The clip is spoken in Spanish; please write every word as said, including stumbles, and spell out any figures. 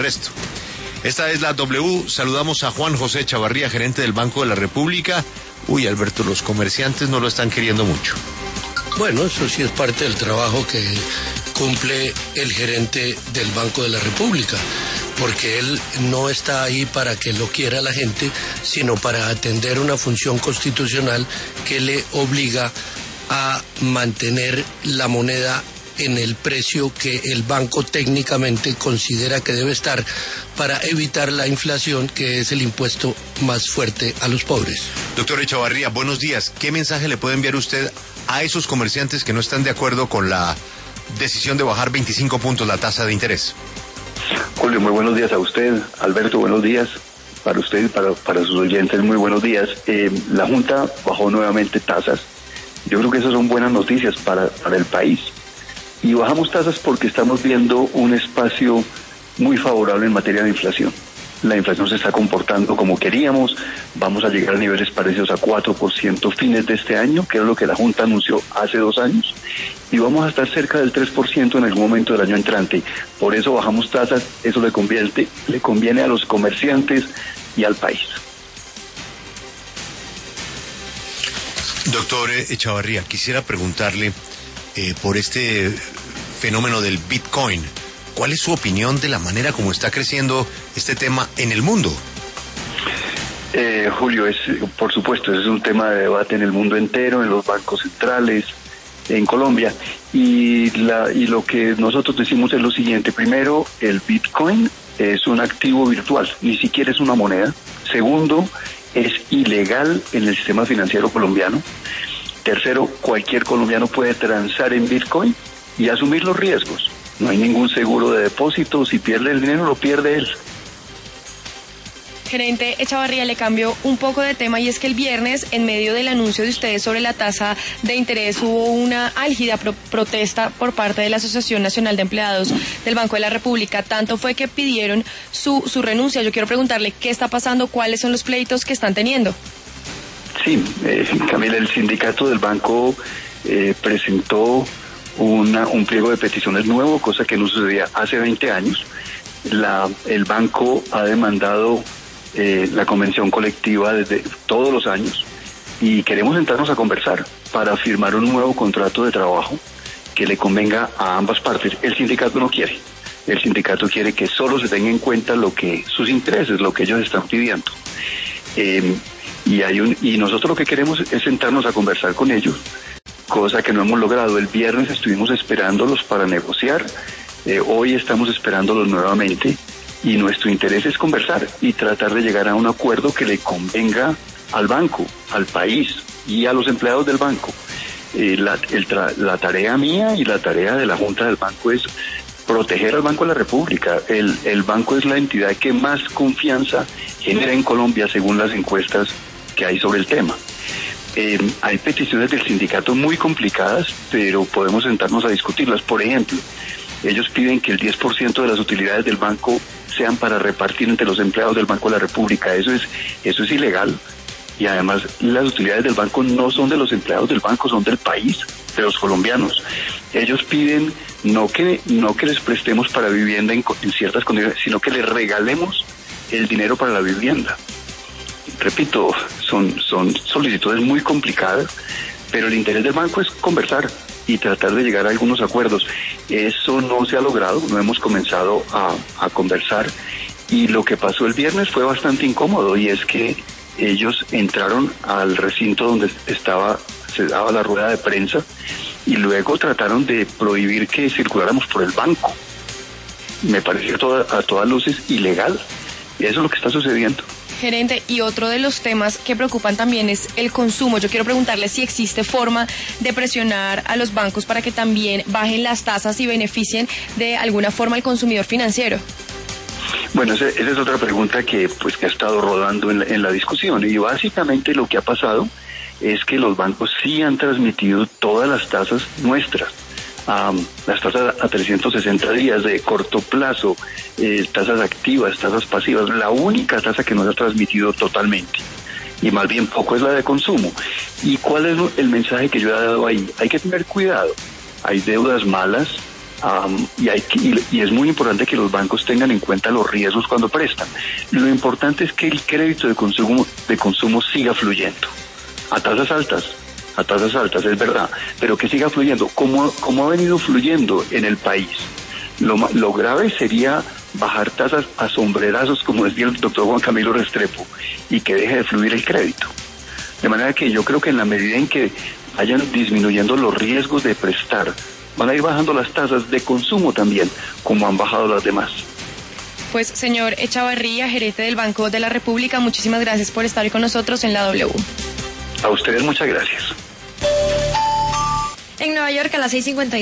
Resto. Esta es la W. Saludamos a Juan José Echavarría, gerente del Banco de la República. Uy, Alberto, los comerciantes no lo están queriendo mucho. Bueno, eso sí es parte del trabajo que cumple el gerente del Banco de la República, porque él no está ahí para que lo quiera la gente, sino para atender una función constitucional que le obliga a mantener la moneda en el precio que el banco técnicamente considera que debe estar para evitar la inflación, que es el impuesto más fuerte a los pobres. Doctor Echavarría, buenos días. ¿Qué mensaje le puede enviar usted a esos comerciantes que no están de acuerdo con la decisión de bajar veinticinco puntos la tasa de interés? Julio, muy buenos días a usted. Alberto, buenos días. Para usted y para, para sus oyentes, muy buenos días. Eh, la Junta bajó nuevamente tasas. Yo creo que esas son buenas noticias para, para el país. Y bajamos tasas porque estamos viendo un espacio muy favorable en materia de inflación. La inflación se está comportando como queríamos, vamos a llegar a niveles parecidos a cuatro por ciento fines de este año, que es lo que la Junta anunció hace dos años, y vamos a estar cerca del tres por ciento en algún momento del año entrante. Por eso bajamos tasas, eso le conviene, le conviene a los comerciantes y al país. Doctor Echavarría, quisiera preguntarle eh, por este fenómeno del Bitcoin. ¿Cuál es su opinión de la manera como está creciendo este tema en el mundo? Eh, Julio, es por supuesto, ese es un tema de debate en el mundo entero, en los bancos centrales, en Colombia. Y, la, y lo que nosotros decimos es lo siguiente. Primero, el Bitcoin es un activo virtual, ni siquiera es una moneda. Segundo, es ilegal en el sistema financiero colombiano. Tercero, cualquier colombiano puede transar en Bitcoin y asumir los riesgos. No hay ningún seguro de depósito, si pierde el dinero lo pierde él. Gerente Echavarría, le cambio un poco de tema, y es que el viernes, en medio del anuncio de ustedes sobre la tasa de interés, hubo una álgida pro- protesta por parte de la Asociación Nacional de Empleados del Banco de la República. Tanto fue que pidieron su, su renuncia. Yo quiero preguntarle qué está pasando, cuáles son los pleitos que están teniendo. Sí, eh, Camila, el sindicato del banco eh, presentó una, un pliego de peticiones nuevo, cosa que no sucedía hace veinte años. La, el banco ha demandado eh, la convención colectiva desde todos los años y queremos sentarnos a conversar para firmar un nuevo contrato de trabajo que le convenga a ambas partes. El sindicato no quiere. El sindicato quiere que solo se tenga en cuenta lo que sus intereses, lo que ellos están pidiendo. Eh, y hay un y nosotros lo que queremos es sentarnos a conversar con ellos, cosa que no hemos logrado. El viernes estuvimos esperándolos para negociar, eh, hoy estamos esperándolos nuevamente, y nuestro interés es conversar y tratar de llegar a un acuerdo que le convenga al banco, al país y a los empleados del banco. Eh, la, el tra- la tarea mía y la tarea de la Junta del Banco es proteger al Banco de la República. El, el banco es la entidad que más confianza genera en Colombia según las encuestas que hay sobre el tema. Eh, hay peticiones del sindicato muy complicadas, pero podemos sentarnos a discutirlas. Por ejemplo, ellos piden que el diez por ciento de las utilidades del banco sean para repartir entre los empleados del Banco de la República. Eso es, eso es ilegal, y además las utilidades del banco no son de los empleados del banco, son del país, de los colombianos. Ellos piden no que, no que les prestemos para vivienda en, en ciertas condiciones, sino que les regalemos el dinero para la vivienda. Repito, son, son solicitudes muy complicadas, pero el interés del banco es conversar y tratar de llegar a algunos acuerdos. Eso no se ha logrado, no hemos comenzado a, a conversar, y lo que pasó el viernes fue bastante incómodo, y es que ellos entraron al recinto donde estaba, se daba la rueda de prensa, y luego trataron de prohibir que circuláramos por el banco. Me pareció toda, a todas luces ilegal, y eso es lo que está sucediendo. Gerente, y otro de los temas que preocupan también es el consumo. Yo quiero preguntarle si existe forma de presionar a los bancos para que también bajen las tasas y beneficien de alguna forma al consumidor financiero. Bueno, esa, esa es otra pregunta que pues que ha estado rodando en la, en la discusión, y básicamente lo que ha pasado es que los bancos sí han transmitido todas las tasas nuestras. Um, las tasas a trescientos sesenta días de corto plazo, eh, tasas activas, tasas pasivas. La única tasa que nos ha transmitido totalmente, y más bien poco, es la de consumo. ¿Y cuál es el mensaje que yo he dado ahí? Hay que tener cuidado. Hay deudas malas, Um, y, hay que, y, y es muy importante que los bancos tengan en cuenta los riesgos cuando prestan. Lo importante es que el crédito de consumo, de consumo siga fluyendo a tasas altas, a tasas altas, es verdad, pero que siga fluyendo como, como ha venido fluyendo en el país. Lo, lo grave sería bajar tasas a sombrerazos, como decía el doctor Juan Camilo Restrepo, y que deje de fluir el crédito. De manera que yo creo que en la medida en que vayan disminuyendo los riesgos de prestar, van a ir bajando las tasas de consumo también, como han bajado las demás. Pues, señor Echavarría, gerente del Banco de la República, muchísimas gracias por estar hoy con nosotros en la W. A ustedes muchas gracias. En Nueva York a las seis cincuenta y